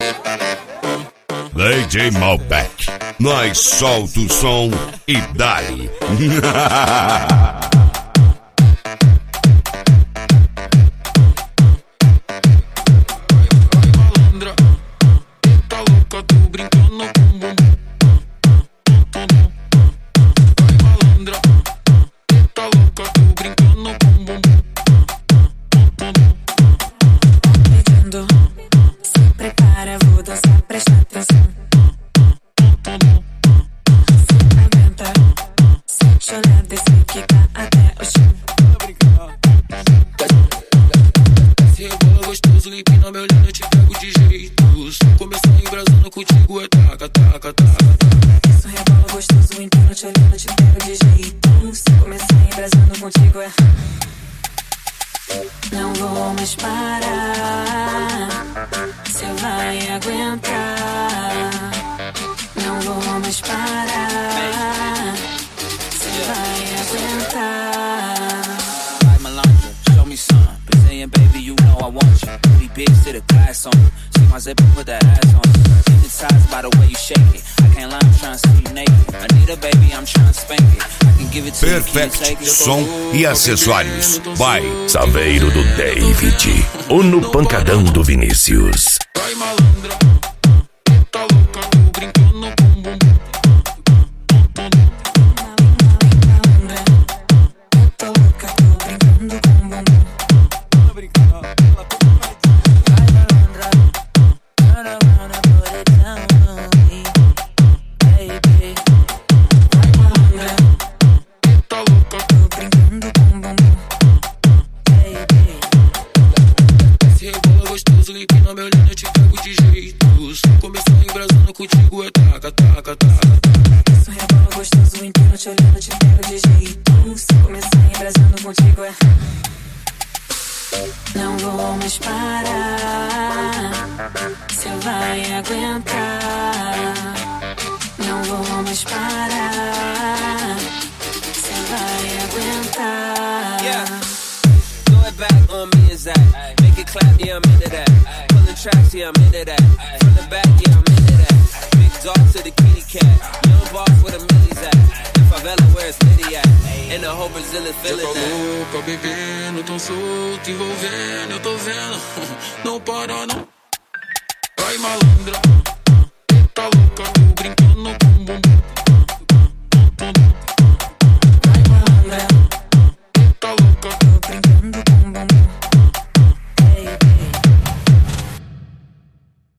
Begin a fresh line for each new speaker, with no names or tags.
DJ Malbec, nós solta o som e dá-lhe.
Não vou mais parar. Cê vai aguentar. Não vou mais parar. Cê vai aguentar.
Like Melandra, show me some. Brazilian baby, you know I want you. Booty big to the glass on you. See my zip and put that ass on you. Hypnotized by the way you shake it. I can't lie, I'm trying to see you naked. I need a baby, I'm trying to spank it.
Perfect som e acessórios by
Saveiro do David, o no pancadão do Vinícius.
Vai malandra, tá louca, tô brincando com bumbum.
Tô louca, tô brincando com bumbum.
Empina meu olhando, eu te pego de jeito. Começou embrasando contigo, é taca, taca, taca.
Isso rebola gostoso, empina te olhando, eu te pego de jeito. Se começar embrasando contigo é. Não vou mais parar. Cê vai aguentar. Não vou mais parar. Cê vai aguentar.
Yeah. Throw it back on me is that. Make it clap, yeah, I'm into that. Pulling tracks, yeah, I'm into that. From the back, yeah, I'm into that. Big dog to the kitty cat. Young boss where the millies at. In favela where it's litty at. And the whole Brazil is feeling that.
Eu tô louca, bebendo, tão solto, envolvendo, eu tô vendo. Não para não. Vai malandra, tá louca.